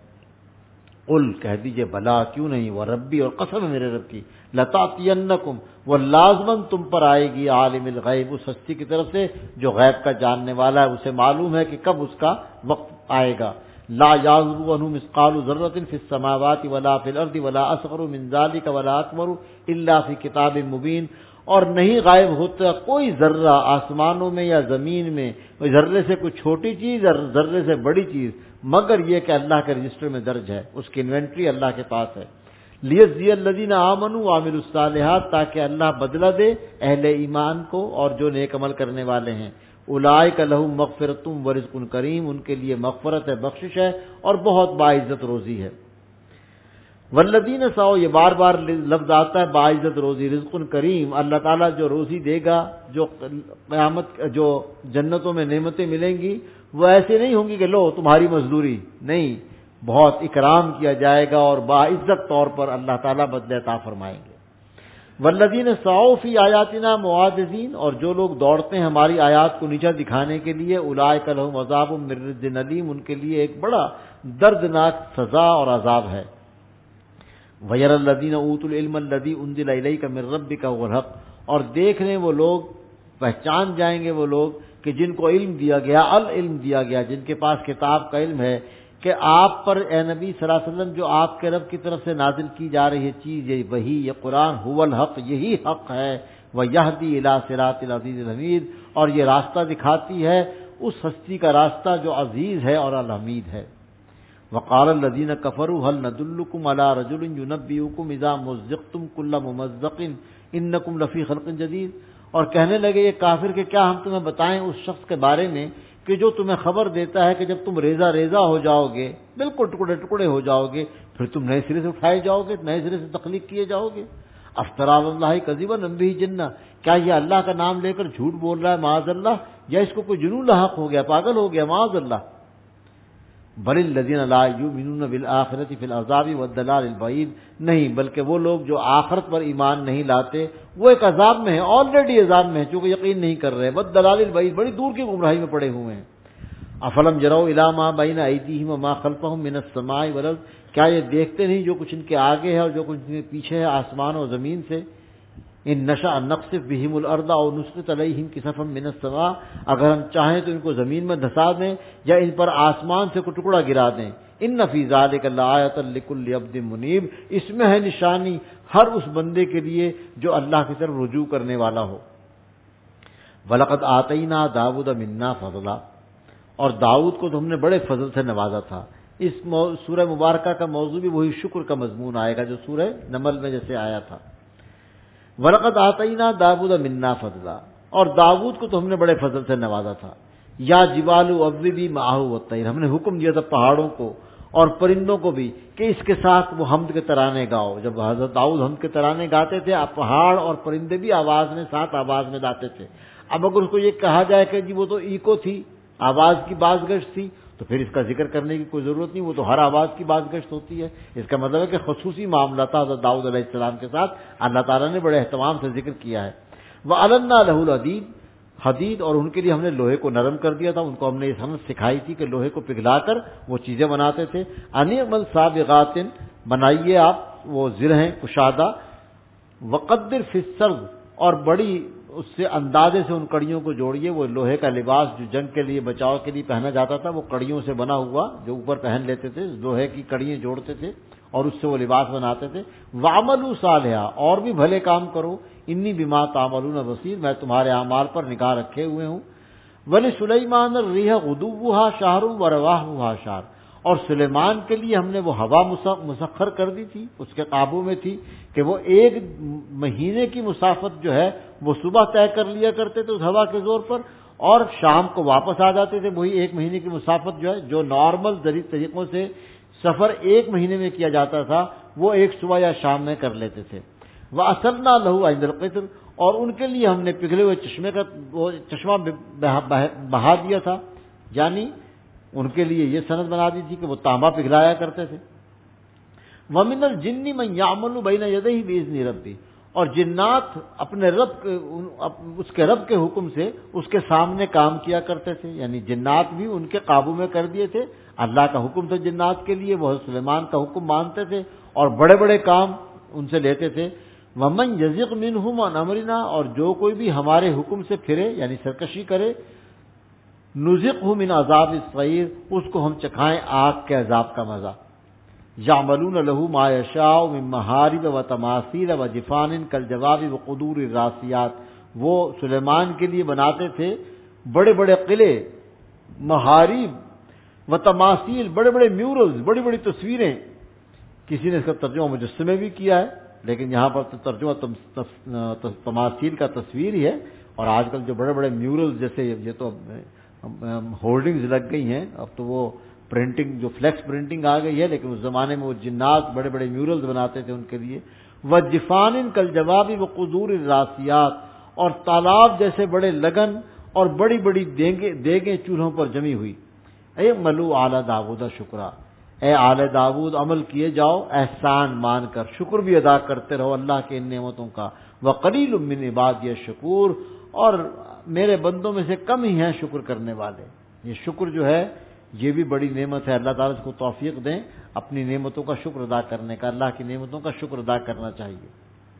قل، کہہ دیجئے بلا، کیوں نہیں، وہ ربی، اور قسم ہے میرے رب کی، لتاتینکم، وہ لازماً تم پر آئے گی، عالم الغیب، اس ہستی کی طرف سے جو غیب کا جاننے والا ہے، اسے معلوم ہے کہ کب اس کا وقت آئے گا۔ لا یعزب عنہ مثقال ذرۃ فی السماوات ولا فی الارض ولا اصغر من ذلک ولا اکبر الا فی کتاب مبین، اور نہیں غائب ہوتا کوئی ذرہ آسمانوں میں یا زمین میں، ذرے سے کوئی چھوٹی چیز اور ذرے سے بڑی چیز، مگر یہ کہ اللہ کے رجسٹر میں درج ہے، اس کی انوینٹری اللہ کے پاس ہے۔ لیجزی الذین آمنوا وعملوا الصالحات، تاکہ اللہ بدلہ دے اہل ایمان کو اور جو نیک عمل کرنے والے ہیں۔ اولئک لہم مغفرۃ ورزق کریم، ان کے لیے مغفرت ہے، بخشش ہے اور بہت باعزت روزی ہے۔ والذین سعوا، یہ بار بار لفظ آتا ہے باعزت روزی، رزق کریم، اللہ تعالیٰ جو روزی دے گا، جو قیامت جو جنتوں میں نعمتیں ملیں گی وہ ایسے نہیں ہوں گی کہ لو تمہاری مزدوری، نہیں، بہت اکرام کیا جائے گا اور باعزت طور پر اللہ تعالیٰ بدلہ عطا فرمائیں گے۔ والذین سعوا فی آیاتنا معاجزین، اور جو لوگ دوڑتے ہیں ہماری آیات کو نیچا دکھانے کے لیے، اولئک لہم عذاب من رجز علیم، ان کے لیے ایک بڑا دردناک سزا اور عذاب ہے۔ وَيَرَى الَّذِينَ أُوتُوا الْعِلْمَ الَّذِي أُنزِلَ إِلَيْكَ مِن رَّبِّكَ هُوَ الْحَقُّ، اور دیکھ لیں وہ لوگ، پہچان جائیں گے وہ لوگ کہ جن کو علم دیا گیا، العلم دیا گیا، جن کے پاس کتاب کا علم ہے کہ آپ پر اے نبی صلی اللہ علیہ وسلم جو آپ کے رب کی طرف سے نازل کی جا رہی ہے چیز، یہ وہی، یہ قرآن، هو الحق، یہی حق ہے، وَيَهْدِي إِلَى صِرَاطِ الْعَزِيزِ الْحَمِيدِ، اور یہ راستہ دکھاتی ہے اس ہستی کا راستہ جو عزیز ہے اور الحمید ہے۔ وقال الذين كفروا هل ندلكم على رجل ينبئكم اذا مزقتم كل ممزق انكم لفي خلق جديد، اور کہنے لگے یہ کافر کہ کیا ہم تمہیں بتائیں اس شخص کے بارے میں کہ جو تمہیں خبر دیتا ہے کہ جب تم ریزہ ریزہ ہو جاؤ گے، بالکل ٹکڑے ٹکڑے ہو جاؤ گے، پھر تم نئے سرے سے اٹھائے جاؤ گے، نئے سرے سے تخلیق کیے جاؤ گے۔ افترا اللہ کذبا ام به جنہ، کیا یہ اللہ کا نام لے کر جھوٹ بول رہا ہے معاذ اللہ، یا اس کو کوئی جنون لاحق ہو گیا، پاگل ہو گیا معاذ اللہ۔ بل الذین لا یؤمنون بالآخرۃ فی العذاب والضلال البعید، نہیں بلکہ وہ لوگ جو آخرت پر ایمان نہیں لاتے وہ ایک عذاب میں ہیں، آلریڈی عذاب میں ہیں چونکہ یقین نہیں کر رہے، والضلال البعید، بڑی دور کی گمراہی میں پڑے ہوئے ہیں۔ افلم یروا الی ما بین ایدیہم وما خلفہم من السماء والارض، کیا یہ دیکھتے نہیں جو کچھ ان کے آگے ہے اور جو کچھ ان کے پیچھے ہے آسمان اور زمین سے؟ ان نشأ نخسف بہم الارض او نسقط علیہم کسفا من السماء، اگر ہم چاہیں تو ان کو زمین میں دھسا دیں یا ان پر آسمان سے کوئی ٹکڑا گرا دیں۔ ان فی ذلک لآیۃ لکل عبد منیب، اس میں ہے نشانی ہر اس بندے کے لیے جو اللہ کی طرف رجوع کرنے والا ہو۔ وَلَقَدْ آتَيْنَا دَاوُودَ مِنَّا فَضْلًا، اور داؤد کو تو ہم نے بڑے فضل سے نوازا تھا۔ اس سورہ مبارکہ کا موضوع بھی وہی شکر کا مضمون آئے گا جو سورہ نمل میں جیسے آیا تھا۔ وَلَقَدْ آتَيْنَا دَاوُودَ مِنَّا فَضْلًا، اور داؤد کو تو ہم نے بڑے فضل سے نوازا تھا۔ یا جبال اوّبی معہ والطیر، ہم نے حکم دیا تھا پہاڑوں کو اور پرندوں کو بھی کہ اس کے ساتھ وہ حمد کے ترانے گاؤ۔ جب حضرت داؤد حمد کے ترانے گاتے تھے پہاڑ اور پرندے بھی آواز میں ساتھ آواز میں گاتے تھے۔ اب اگر اس کو یہ کہا جائے کہ جی وہ تو ایکو تھی، آواز کی باز گشت تھی، تو پھر اس کا ذکر کرنے کی کوئی ضرورت نہیں، وہ تو ہر آواز کی باز گشت ہوتی ہے۔ اس کا مطلب ہے کہ خصوصی معاملہ تھا حضرت داؤد علیہ السلام کے ساتھ، اللہ تعالیٰ نے بڑے اہتمام سے ذکر کیا ہے۔ وَأَلَنَّا لَهُ الْحَدِيدَ، حدید، اور ان کے لیے ہم نے لوہے کو نرم کر دیا تھا، ان کو ہم نے یہ سمجھ سکھائی تھی کہ لوہے کو پگھلا کر وہ چیزیں بناتے تھے۔ اَنِعْمَلْ سَابِغَاتٍ، بنائیے آپ وہ زرہیں کشادہ، وَقَدِّرْ فِي السَّرْدِ، اور بڑی اس سے اندازے سے ان کڑیوں کو جوڑیے۔ وہ لوہے کا لباس جو جنگ کے لیے بچاؤ کے لیے پہنا جاتا تھا وہ کڑیوں سے بنا ہوا جو اوپر پہن لیتے تھے، لوہے کی کڑیاں جوڑتے تھے اور اس سے وہ لباس بناتے تھے۔ وَعْمَلُوا صَالِحًا، اور بھی بھلے کام کرو، انی بما تعملون بصیر، میں تمہارے اعمال پر نگاہ رکھے ہوئے ہوں۔ وَلِسُلَيْمَانَ الرِّيحَ غُدُوُّهَا شَهْرٌ وَرَوَاحُهَا شَهْرٌ، اور سلیمان کے لیے ہم نے وہ ہوا مسخر کر دی تھی، اس کے قابو میں تھی کہ وہ ایک مہینے کی مسافت جو ہے وہ صبح طے کر لیا کرتے تھے اس ہوا کے زور پر، اور شام کو واپس آ جاتے تھے۔ وہی ایک مہینے کی مسافت جو ہے جو نارمل طریقوں سے سفر ایک مہینے میں کیا جاتا تھا وہ ایک صبح یا شام میں کر لیتے تھے۔ وَأَسَلْنَا لَهُ عِنْدَ الْقِطْرِ، اور ان کے لیے ہم نے پگھلے ہوئے چشمہ بہا دیا تھا، یعنی ان کے لیے یہ سند بنا دی تھی کہ وہ تانبا پگھلایا کرتے تھے۔ وَمِنَ الْجِنِّ مَنْ يَعْمَلُ بَيْنَ يَدَيْهِ بِإِذْنِ رَبِّهِ، اور جنات اپنے رب اس کے رب کے حکم سے اس کے سامنے کام کیا کرتے تھے، یعنی جنات بھی ان کے قابو میں کر دیے تھے۔ اللہ کا حکم تھا جنات کے لیے، وہ سلیمان کا حکم مانتے تھے اور بڑے بڑے کام ان سے لیتے تھے۔ وَمَنْ يَزِغْ مِنْهُمْ عَنْ أَمْرِنَا، اور جو کوئی بھی ہمارے حکم سے پھرے یعنی سرکشی کرے، نُذِقْهُ مِنْ عَذَابِ السَّعِيرِ، اس کو ہم چکھائیں آگ کے عذاب کا مزہ۔ يَعْمَلُونَ لَهُ مَا يَشَاءُ مِنْ مَحَارِبَ وَتَمَاثِيلَ وَجِفَانٍ كَالْجَوَابِ وَقُدُورِ الرَّاسِيَاتِ، وہ سلیمان کے لیے بناتے تھے بڑے بڑے قلعے، محارب وتماثیل، بڑے بڑے میورلز، بڑی بڑی تصویریں۔ کسی نے اس کا ترجمہ مجسمے بھی کیا ہے، لیکن یہاں پر ترجمہ تماثیل کا تصویر ہی ہے۔ اور آج کل جو بڑے بڑے میورلز جیسے یہ تو ہولڈنگز لگ گئی ہیں، اب تو وہ پرنٹنگ جو فلیکس پرنٹنگ آ گئی ہے، لیکن اس زمانے میں وہ جنات بڑے بڑے میورلز بناتے تھے ان کے لیے۔ وَجِفَانٍ كَالْجَوَابِ وَقُدُورِ الرَّاسِيَاتِ، اور تالاب جیسے بڑے لگن اور بڑی بڑی دیگیں چولہوں پر جمی ہوئی۔ اعملوا آل داؤد شکرا، اے آل داؤد عمل کیے جاؤ احسان مان کر، شکر بھی ادا کرتے رہو اللہ کے ان نعمتوں کا۔ وَقَلِيلٌ مِّنْ عِبَادِيَ الشَّكُورُ، اور میرے بندوں میں سے کم ہی ہیں شکر کرنے والے۔ یہ شکر جو ہے یہ بھی بڑی نعمت ہے، اللہ تعالیٰ اس کو توفیق دیں اپنی نعمتوں کا شکر ادا کرنے کا، اللہ کی نعمتوں کا شکر ادا کرنا چاہیے۔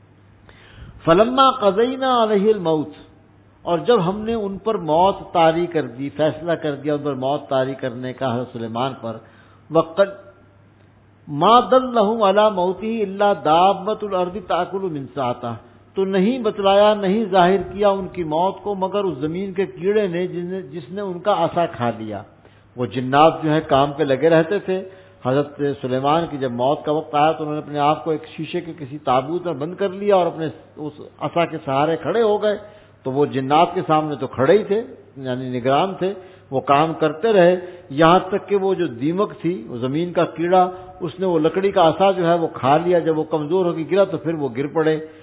فَلَمَّا قَضَيْنَا عَلَيْهِ الْمَوْتَ، اور جب ہم نے ان پر موت طاری کر دی، فیصلہ کر دیا ان پر موت طاری کرنے کا حضرت سلیمان پر، وَقَدْ مَا دَلَّهُمْ عَلَى مَوْتِهِ إِلَّا دَابَّةُ الْأَرْضِ تَأْكُلُ مِنْ سَأَتِهِ، تو نہیں بتلایا، نہیں ظاہر کیا ان کی موت کو مگر اس زمین کے کیڑے نے جس نے ان کا عصا کھا لیا۔ وہ جنات جو ہیں کام پہ لگے رہتے تھے۔ حضرت سلیمان کی جب موت کا وقت آیا تو انہوں نے اپنے آپ کو ایک شیشے کے کسی تابوت میں بند کر لیا اور اپنے اس عصا کے سہارے کھڑے ہو گئے۔ تو وہ جنات کے سامنے تو کھڑے ہی تھے، یعنی نگران تھے، وہ کام کرتے رہے یہاں تک کہ وہ جو دیمک تھی، وہ زمین کا کیڑا، اس نے وہ لکڑی کا عصا جو ہے وہ کھا لیا۔ جب وہ کمزور ہو کے گرا تو پھر وہ گر پڑے۔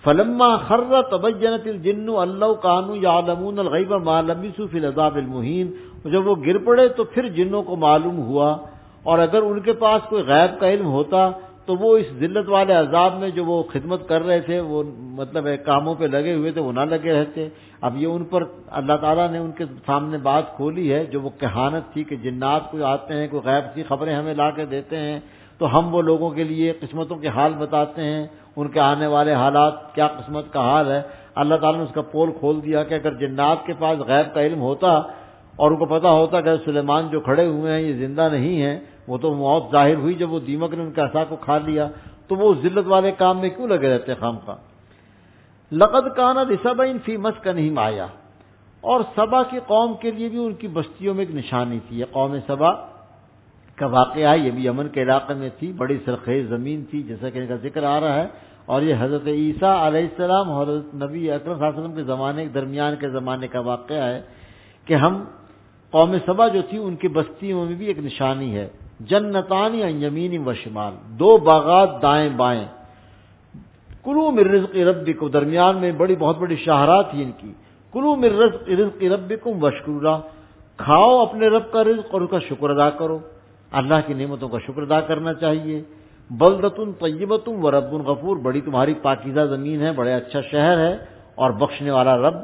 فلما خر تبینت الجن ان لو كانوا يعلمون الغیب ما لبثوا في العذاب المہین، جب وہ گر پڑے تو پھر جنوں کو معلوم ہوا، اور اگر ان کے پاس کوئی غیب کا علم ہوتا تو وہ اس ذلت والے عذاب میں جو وہ خدمت کر رہے تھے، وہ مطلب کاموں پہ لگے ہوئے تھے، وہ نہ لگے رہتے۔ اب یہ ان پر اللہ تعالیٰ نے ان کے سامنے بات کھولی ہے جو وہ کہانت تھی کہ جنات کوئی آتے ہیں، کوئی غیب کی خبریں ہمیں لا کے دیتے ہیں تو ہم وہ لوگوں کے لیے قسمتوں کے حال بتاتے ہیں، ان کے آنے والے حالات کیا قسمت کا حال ہے۔ اللہ تعالیٰ نے اس کا پول کھول دیا کہ اگر جنات کے پاس غیب کا علم ہوتا اور ان کو پتا ہوتا کہ سلیمان جو کھڑے ہوئے ہیں یہ زندہ نہیں ہیں، وہ تو موت ظاہر ہوئی جب وہ دیمک نے ان کے عصا کو کھا لیا، تو وہ ذلت والے کام میں کیوں لگے رہتے خام خواہ۔ لقد کان لسبع فی مسکنہم آیہ، اور سبا کی قوم کے لیے بھی ان کی بستیوں میں ایک نشانی تھی۔ یہ قوم سبا کا واقعہ ہے، یہ بھی یمن کے علاقے میں تھی، بڑی سرخیز زمین تھی جیسا کہ ان کا ذکر آ رہا ہے، اور یہ حضرت عیسیٰ علیہ السلام اور حضرت نبی اکرم صلی اللہ علیہ وسلم کے زمانے درمیان کے زمانے کا واقعہ ہے کہ ہم قوم سبا جو تھی ان کی بستیوں میں بھی ایک نشانی ہے۔ جنتان عن یمین و شمال، دو باغات دائیں بائیں، کلوا من رزق ربکم، درمیان میں بہت بڑی شاہراہ تھی ان کی، کلوا من رزق ربکم واشکروا لہ، کھاؤ اپنے رب کا رزق اور اس کا شکر ادا کرو، اللہ کی نعمتوں کا شکر ادا کرنا چاہیے۔ بلدۃ طیبۃ و رب غفور، بڑی تمہاری پاکیزہ زمین ہے، بڑے اچھا شہر ہے اور بخشنے والا رب۔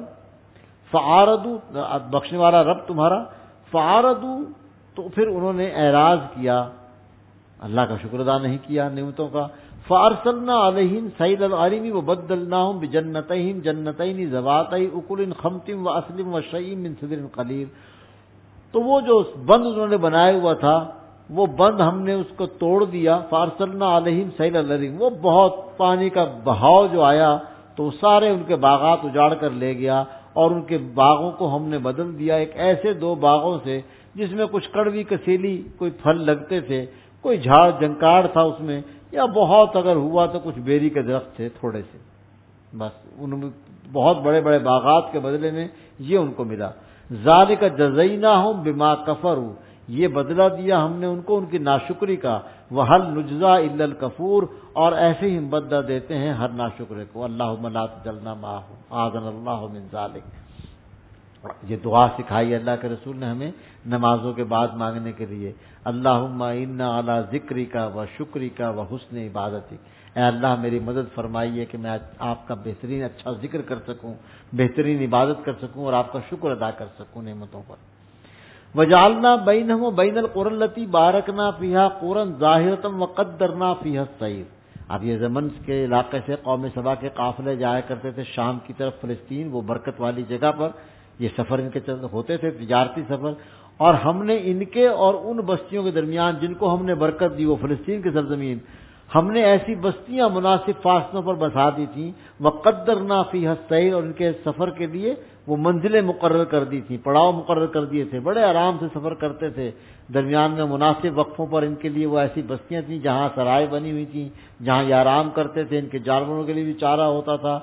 فعارضوا، بخشنے والا رب تمہارا۔ فعارضوا، تو پھر انہوں نے اعراض کیا، اللہ کا شکر ادا نہیں کیا نعمتوں کا۔ فارسلنا علیہم سیل العرم وبدلناہم بجنتیہم جنتین ذواتئی اکل خمط واصل وشیء من سدر قلیل، تو وہ جو بند انہوں نے بنایا ہوا تھا وہ بند ہم نے اس کو توڑ دیا۔ فارسلنا علیہم سیل العرم، وہ بہت پانی کا بہاؤ جو آیا تو سارے ان کے باغات اجاڑ کر لے گیا، اور ان کے باغوں کو ہم نے بدل دیا ایک ایسے دو باغوں سے جس میں کچھ کڑوی کسیلی کوئی پھل لگتے تھے، کوئی جھاڑ جنکاڑ تھا اس میں، یا بہت اگر ہوا تو کچھ بیری کے درخت تھے تھوڑے سے، بس ان میں بہت بڑے بڑے باغات کے بدلے میں یہ ان کو ملا۔ ذالک جزیناہم بما کفروا، یہ بدلہ دیا ہم نے ان کو ان کی ناشکری کا۔ وہل نجزا الا الکفور، اور ایسے ہی ہم بدلہ دیتے ہیں ہر ناشکرے کو۔ اللہم لا تجعلنا معہم اعاذنا اللہ من ذالک۔ یہ دعا سکھائی اللہ کے رسول نے ہمیں نمازوں کے بعد مانگنے کے لیے، اللہم انا علی ذکرک و شکرک و حسن عبادتک، اے اللہ میری مدد فرمائیے کہ میں آپ کا بہترین اچھا ذکر کر سکوں، بہترین عبادت کر سکوں اور آپ کا شکر ادا کر سکوں نعمتوں پر۔ وجعلنا بینہم و بین القری التی بارکنا فیہا قرا ظاہرۃ وقدرنا فیہا السیر۔ اب یہ یمن کے علاقے سے قوم سبا کے قافلے جایا کرتے تھے شام کی طرف فلسطین، وہ برکت والی جگہ پر یہ سفر ان کے ہوتے تھے، تجارتی سفر، اور ہم نے ان کے اور ان بستیوں کے درمیان جن کو ہم نے برکت دی، وہ فلسطین کی سرزمین، ہم نے ایسی بستیاں مناسب فاصلوں پر بسا دی تھیں، وقدرنا فیہا السیر، اور ان کے سفر کے لیے وہ منزلیں مقرر کر دی تھیں، پڑاؤ مقرر کر دیے تھے، بڑے آرام سے سفر کرتے تھے، درمیان میں مناسب وقفوں پر ان کے لیے وہ ایسی بستیاں تھیں جہاں سرائے بنی ہوئی تھیں، جہاں یہ آرام کرتے تھے، ان کے جانوروں کے لیے بھی چارہ ہوتا تھا۔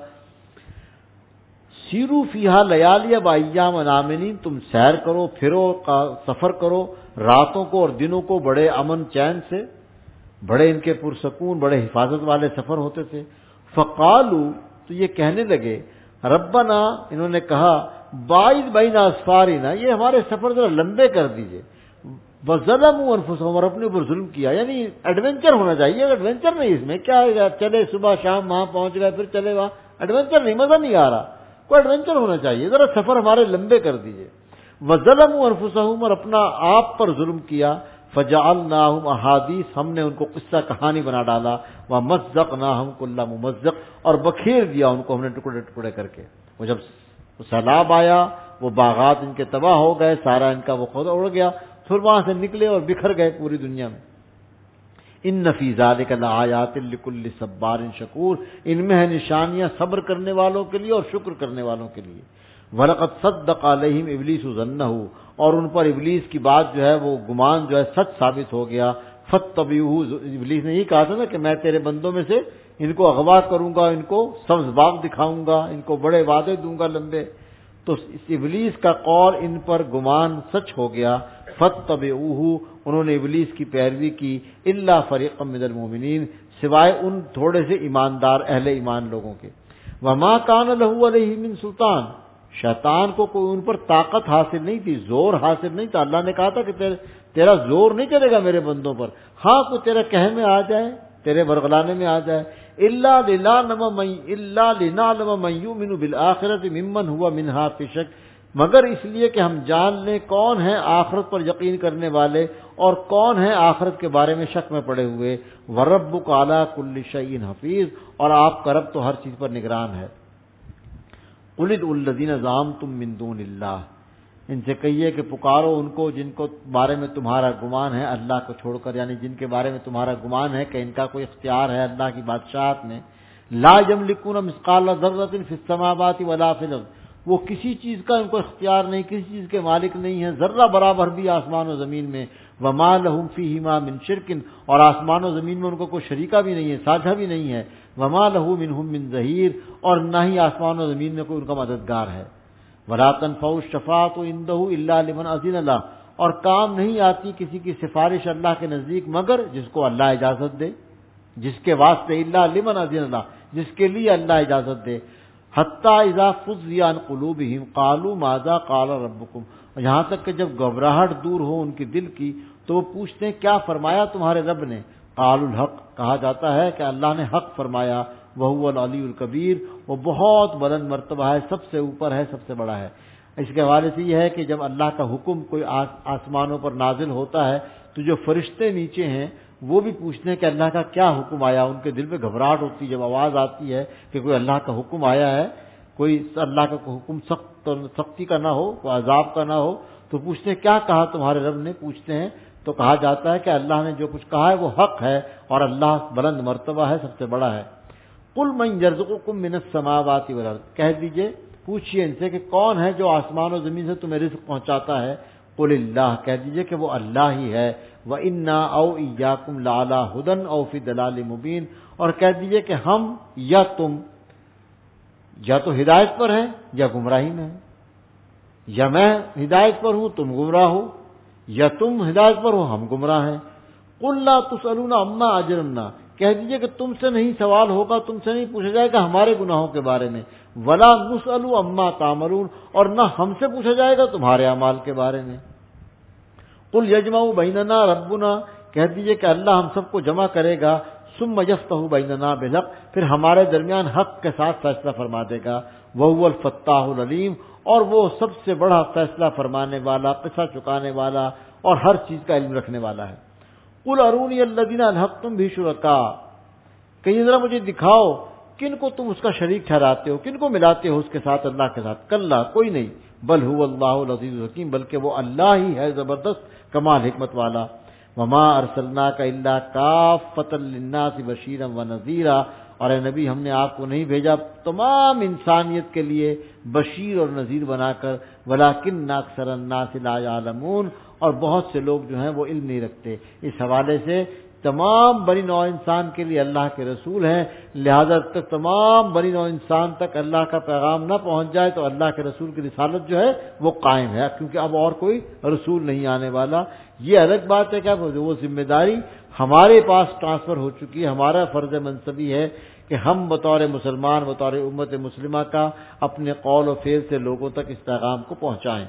سیرو فیہا لیالی و ایام آمنین، تم سیر کرو، پھرو، سفر کرو راتوں کو اور دنوں کو بڑے امن چین سے، بڑے ان کے پرسکون بڑے حفاظت والے سفر ہوتے تھے۔ فقالو، تو یہ کہنے لگے، ربنا، انہوں نے کہا، باعث بین اسفارنا، یہ ہمارے سفر ذرا لمبے کر دیجئے، وظلموا انفسهم، اور اپنے اوپر ظلم کیا، یعنی ایڈونچر ہونا چاہیے، ایڈونچر نہیں اس میں، کیا ہے چلے صبح شام وہاں پہنچ گئے پھر چلے وہاں، ایڈونچر نہیں، مزہ نہیں آ رہا، کوئی ایڈونچر ہونا چاہیے، ذرا سفر ہمارے لمبے کر دیجئے۔ وظلموا انفسهم، اور اپنا آپ پر ظلم کیا، فجعلناہم احادیث، ہم نے ان کو قصہ کہانی بنا ڈالا، ومزقناہم کل ممزق، اور بکھیر دیا ان کو ہم نے ٹکڑے ٹکڑے کر کے۔ وہ جب سیلاب آیا وہ باغات ان کے تباہ ہو گئے، سارا ان کا وہ خود اڑ گیا، پھر وہاں سے نکلے اور بکھر گئے پوری دنیا میں۔ ان فی ذلک لآیات لکل صبار شکور، ان میں ہے نشانیاں صبر کرنے والوں کے لیے اور شکر کرنے والوں کے لیے۔ وَلَقَدْ صَدَّقَ عَلَيْهِمْ إِبْلِيسُ ظَنَّهُ، اور ان پر ابلیس کی بات جو ہے وہ گمان جو ہے سچ ثابت ہو گیا۔ فَاتَّبِعُوهُ، ابلیس نے یہ کہا تھا نا کہ میں تیرے بندوں میں سے ان کو اغوا کروں گا، ان کو سبز باغ دکھاؤں گا، ان کو بڑے وعدے دوں گا لمبے، تو اس ابلیس کا قول ان پر گمان سچ ہو گیا۔ فَاتَّبِعُوهُ، انہوں نے ابلیس کی پیروی کی، إِلَّا فَرِيقًا مِنَ الْمُؤْمِنِينَ، سوائے ان تھوڑے سے ایماندار اہل ایمان لوگوں کے۔ وما کان لہ علیہ من سلطان، شیطان کو کوئی ان پر طاقت حاصل نہیں تھی، زور حاصل نہیں تھا۔ اللہ نے کہا تھا کہ تیرا زور نہیں چلے گا میرے بندوں پر، ہاں کوئی تیرے کہے میں آ جائے، تیرے برگلانے میں آ جائے۔ الا لنعلم من یؤمن بالآخرۃ ممن هو منها فی شک، مگر اس لیے کہ ہم جان لیں کون ہیں آخرت پر یقین کرنے والے اور کون ہیں آخرت کے بارے میں شک میں پڑے ہوئے۔ وَرَبُّكَ عَلَىٰ كُلِّ شَيْءٍ حَفِيظٌ، اور آپ کا رب تو ہر چیز پر نگران ہے۔ قُلِ ادْعُوا الَّذِينَ زَعَمْتُم مِّن دُونِ اللَّهِ، ان سے کہیے کہ پکارو ان کو جن کو بارے میں تمہارا گمان ہے اللہ کو چھوڑ کر، یعنی جن کے بارے میں تمہارا گمان ہے کہ ان کا کوئی اختیار ہے اللہ کی بادشاہت میں۔ لا یملکون مثقال ذرۃ فی السماوات ولا فی الارض، وہ کسی چیز کا ان کو اختیار نہیں، کسی چیز کے مالک نہیں ہیں، ذرہ برابر بھی آسمان و زمین میں۔ وما لہم فیہما من شرک، اور آسمان و زمین میں ان کو کوئی شریکہ بھی نہیں ہے، ساجھا بھی نہیں ہے۔ وما لہ منہم من ظہیر، اور نہ ہی آسمان و زمین میں کوئی ان کا مددگار ہے۔ ولا تنفع الشفاعۃ عنده الا لمن اذن له، اور کام نہیں آتی کسی کی سفارش اللہ کے نزدیک مگر جس کو اللہ اجازت دے، جس کے واسطے، الا لمن اذن له، جس کے لیے اللہ اجازت دے۔ حتی اذا فزع عن قلوبهم قالوا ماذا قال ربكم، یہاں تک کہ جب گھبراہٹ دور ہو ان کی دل کی تو وہ پوچھتے ہیں کیا فرمایا تمہارے رب نے؟ قالوا الحق، کہا جاتا ہے کہ اللہ نے حق فرمایا۔ وَهُوَ الْعَلِيُّ الْكَبِيرُ، وہ بہت بلند مرتبہ ہے، سب سے اوپر ہے، سب سے بڑا ہے۔ اس کے حوالے سے یہ ہے کہ جب اللہ کا حکم کوئی آسمانوں پر نازل ہوتا ہے تو جو فرشتے نیچے ہیں وہ بھی پوچھتے ہیں کہ اللہ کا کیا حکم آیا، ان کے دل میں گھبراہٹ ہوتی ہے جب آواز آتی ہے کہ کوئی اللہ کا حکم آیا ہے، کوئی اللہ کا حکم سختی کا نہ ہو، کوئی عذاب کا نہ ہو، تو پوچھتے ہیں کیا کہا تمہارے رب نے؟ پوچھتے ہیں تو کہا جاتا ہے کہ اللہ نے جو کچھ کہا ہے وہ حق ہے اور اللہ بلند مرتبہ ہے، سب سے بڑا ہے۔ قل من یرزقکم من السماوات والارض، کہہ دیجئے، پوچھئے ان سے کہ کون ہے جو آسمان و زمین سے تمہیں رزق پہنچاتا ہے؟ قل اللہ، کہہ دیجئے کہ وہ اللہ ہی ہے۔ وَإِنَّا أَوْ إِيَّاكُمْ لَعَلَىٰ هُدًى أَوْ فِي ضَلَالٍ مُبِينٍ، اور کہہ دیجئے کہ ہم یا تم یا تو ہدایت پر ہیں یا گمراہی میں ہیں، یا میں ہدایت پر ہوں تم گمراہ ہو، یا تم ہدایت پر ہو ہم گمراہ ہیں۔ قُل لَّا تُسْأَلُونَ عَمَّا أَجْرَمْنَا، کہہ دیجئے کہ تم سے نہیں سوال ہوگا، تم سے نہیں پوچھا جائے گا ہمارے گناہوں کے بارے میں۔ وَلَا نُسْأَلُ عَمَّا تَعْمَلُونَ، اور نہ ہم سے پوچھا جائے گا تمہارے اعمال کے بارے میں۔ قُلْ يَجْمَعُ بَيْنَنَا رَبُّنَا، کہہ دیجئے کہ اللہ ہم سب کو جمع کرے گا۔ ثُمَّ يَفْتَحُ بَيْنَنَا بِالْحَقِّ، پھر ہمارے درمیان حق کے ساتھ فیصلہ فرما دے گا۔ وَهُوَ الْفَتَّاحُ الْعَلِيمُ، اور وہ سب سے بڑا فیصلہ فرمانے والا، قصہ چکانے والا اور ہر چیز کا علم رکھنے والا ہے۔ قُلْ أَرُونِيَ الَّذِينَ أَلْحَقْتُمْ بِهِ شُرَكَاءَ، کہیں ذرا مجھے دکھاؤ کن کو تم اس کا شریک ٹھہراتے ہو، کن کو ملاتے ہو اس کے ساتھ، اللہ کے ساتھ۔ کلا، کوئی نہیں، بل هو اللہ العزیز الحکیم، بلکہ وہ اللہ ہی ہے زبردست کمال حکمت والا۔ وما ارسلناک الا کافۃ للناس بشیرا ونذیرا، اور اے نبی ہم نے آپ کو نہیں بھیجا تمام انسانیت کے لیے بشیر اور نذیر بنا کر، ولکن اکثر الناس لا یعلمون، اور بہت سے لوگ جو ہیں وہ علم نہیں رکھتے۔ اس حوالے سے تمام بنی نوع انسان کے لیے اللہ کے رسول ہیں، لہذا تک تمام بنی نوع انسان تک اللہ کا پیغام نہ پہنچ جائے تو اللہ کے رسول کی رسالت جو ہے وہ قائم ہے، کیونکہ اب اور کوئی رسول نہیں آنے والا۔ یہ الگ بات ہے کہ وہ ذمہ داری ہمارے پاس ٹرانسفر ہو چکی ہے، ہمارا فرض منصبی ہے کہ ہم بطور مسلمان، بطور امت مسلمہ کا اپنے قول و فعل سے لوگوں تک اس پیغام کو پہنچائیں۔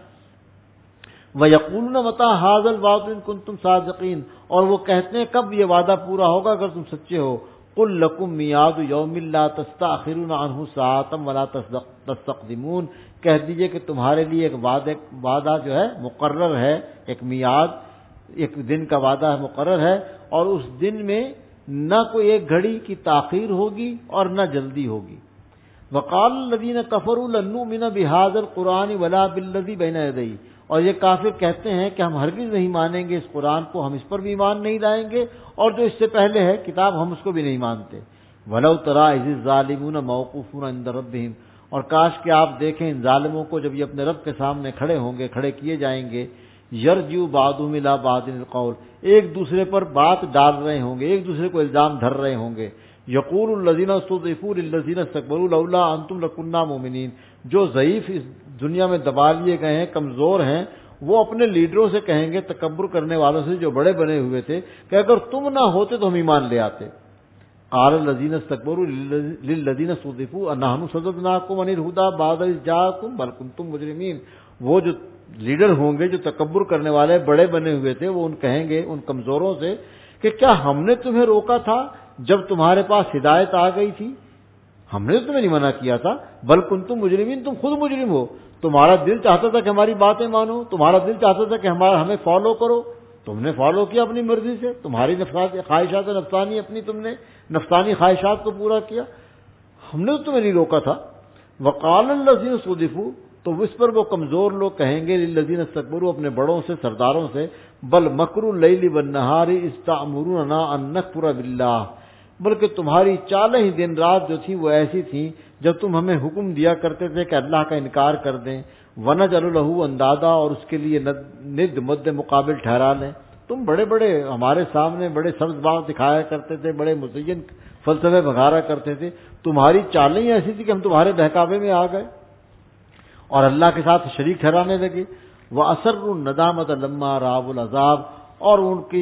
وَيَقُولُونَ مَتَىٰ هَٰذَا الْوَعْدُ إِن كُنتُمْ صَادِقِينَ، اور وہ کہتے ہیں کب یہ وعدہ پورا ہوگا اگر تم سچے ہو۔ قُل لَّكُم مِّيعَادُ يَوْمٍ لَّا تَسْتَأْخِرُونَ عَنْهُ سَاعَةً وَلَا تَسْتَقْدِمُونَ، کہہ دیجئے کہ تمہارے لیے ایک وعدہ جو ہے مقرر ہے، ایک میعاد، ایک دن کا وعدہ مقرر ہے، اور اس دن میں نہ کوئی ایک گھڑی کی تاخیر ہوگی اور نہ جلدی ہوگی۔ وَقَالَ الَّذِينَ كَفَرُوا لَن نُّؤْمِنَ بِهَٰذَا الْقُرْآنِ وَلَا بِالَّذِي بَيْنَ يَدَيْهِ، اور یہ کافر کہتے ہیں کہ ہم ہرگز نہیں مانیں گے اس قرآن کو، ہم اس پر بھی ایمان نہیں لائیں گے، اور جو اس سے پہلے ہے کتاب ہم اس کو بھی نہیں مانتے۔ وَلَوْ تَرَىٰ إِذِ الظَّالِمُونَ مَوْقُوفُونَ عِندَ رَبِّهِمْ، اور کاش کہ آپ دیکھیں ان ظالموں کو جب یہ اپنے رب کے سامنے کھڑے ہوں گے، کھڑے کیے جائیں گے۔ یرجع بعضهم الى بعض القول، ایک دوسرے پر بات ڈال رہے ہوں گے، ایک دوسرے کو الزام دھر رہے ہوں گے۔ یقول الذین استضعفوا للذین استكبروا لولا انتم لكنا مؤمنین، جو ضعیف اس دنیا میں دبا لیے گئے ہیں، کمزور ہیں، وہ اپنے لیڈروں سے کہیں گے، تکبر کرنے والوں سے جو بڑے بنے ہوئے تھے، کہ اگر تم نہ ہوتے تو ہم ایمان لے آتے۔ قال الذین استکبروا للذین استضعفوا انحن صددناکم عن الہدی بعد اذ جاءکم بل کنتم مجرمین. وہ جو لیڈر ہوں گے جو تکبر کرنے والے بڑے بنے ہوئے تھے وہ ان کہیں گے ان کمزوروں سے کہ کیا ہم نے تمہیں روکا تھا جب تمہارے پاس ہدایت آ گئی تھی؟ ہم نے تمہیں نہیں منع کیا تھا. بل کنتم مجرمین، تم خود مجرم ہو. تمہارا دل چاہتا تھا کہ ہماری باتیں مانو، تمہارا دل چاہتا تھا کہ ہمیں فالو کرو، تم نے فالو کیا اپنی مرضی سے. تمہاری خواہشات نفسانی اپنی تم نے نفسانی خواہشات کو پورا کیا. ہم نے تو تمہیں نہیں روکا تھا. وقال الذین استضعفوا، تو اس پر وہ کمزور لوگ کہیں گے للذین استکبروا اپنے بڑوں سے سرداروں سے، بل مکر اللیل والنہار اذ تأمروننا ان نکفر باللہ، بلکہ تمہاری چالیں ہی دن رات جو تھیں وہ ایسی تھیں جب تم ہمیں حکم دیا کرتے تھے کہ اللہ کا انکار کر دیں، ونجعل لہ اندادا، اور اس کے لیے ند مد مقابل ٹھہرا لیں. تم بڑے بڑے ہمارے سامنے بڑے سبز باغ دکھایا کرتے تھے، بڑے مزین فلسفے بگارا کرتے تھے. تمہاری چالیں ہی ایسی تھی کہ ہم تمہارے بہکاوے میں آ گئے اور اللہ کے ساتھ شریک ٹھہرانے لگے. وَأَسَرُّوا النَّدَامَةَ لَمَّا رَأَوُا الْعَذَابَ، اور ان کی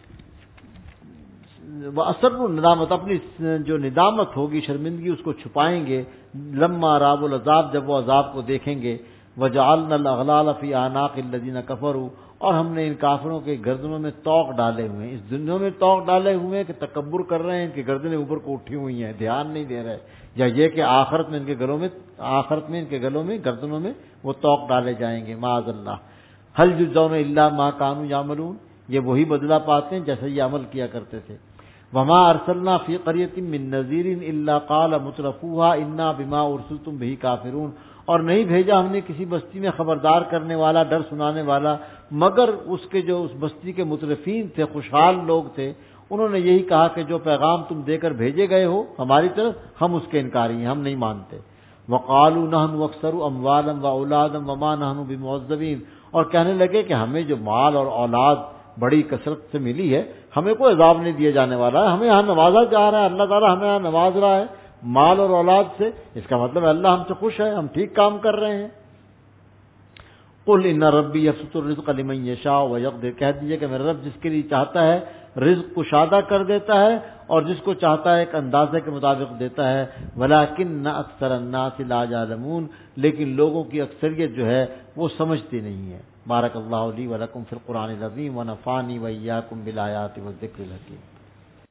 وَأَسَرُّوا النَّدَامَةَ، اپنی جو ندامت ہوگی شرمندگی اس کو چھپائیں گے، لَمَّا رَأَوُا الْعَذَابَ، جب وہ عذاب کو دیکھیں گے. وَجَعَلْنَا الْأَغْلَالَ فِي أَعْنَاقِ الَّذِينَ كَفَرُوا، اور ہم نے ان کافروں کے گردنوں میں طوق ڈالے ہوئے ہیں، اس دنیا میں طوق ڈالے ہوئے ہیں کہ تکبر کر رہے ہیں، ان کی گردنیں اوپر کو اٹھی ہوئی ہیں، دھیان نہیں دے رہے، یا یہ کہ آخرت میں ان کے گلوں میں گردنوں میں وہ طوق ڈالے جائیں گے. معاذ اللہ. هل يجزون الا ما كانوا يعملون، یہ وہی بدلہ پاتے ہیں جیسے یہ عمل کیا کرتے تھے. وما ارسلنا في قرية من نذير الا قال مترفوها انا بما ارسلتم به كافرون، اور نہیں بھیجا ہم نے کسی بستی میں خبردار کرنے والا، ڈر سنانے والا، مگر اس کے جو اس بستی کے مترفین تھے، خوشحال لوگ تھے، انہوں نے یہی کہا کہ جو پیغام تم دے کر بھیجے گئے ہو ہماری طرف، ہم اس کے انکاری ہیں، ہم نہیں مانتے. وقالوا نحن اکثر اموالا واولادا وما نحن بمعذبین، اور کہنے لگے کہ ہمیں جو مال اور اولاد بڑی کثرت سے ملی ہے ہمیں کوئی عذاب نہیں دیا جانے والا ہے، ہمیں یہاں نوازا جا رہا ہے، اللہ تعالیٰ ہمیں یہاں نواز رہا ہے مال اور اولاد سے، اس کا مطلب ہے اللہ ہم سے خوش ہے، ہم ٹھیک کام کر رہے ہیں. قل ان ربی یبسط الرزق لمن یشاء ویقدر، کہہ دیجئے کہ میرا رب جس کے لیے چاہتا ہے رزق کشادہ کر دیتا ہے اور جس کو چاہتا ہے ایک اندازے کے مطابق دیتا ہے. ولکن اکثر الناس لا یعلمون، لیکن لوگوں کی اکثریت جو ہے وہ سمجھتی نہیں ہے. بارک اللہ لی ولکم فی القرآن العظیم ونفعنی وإیاکم بالآیات والذکر الحکیم.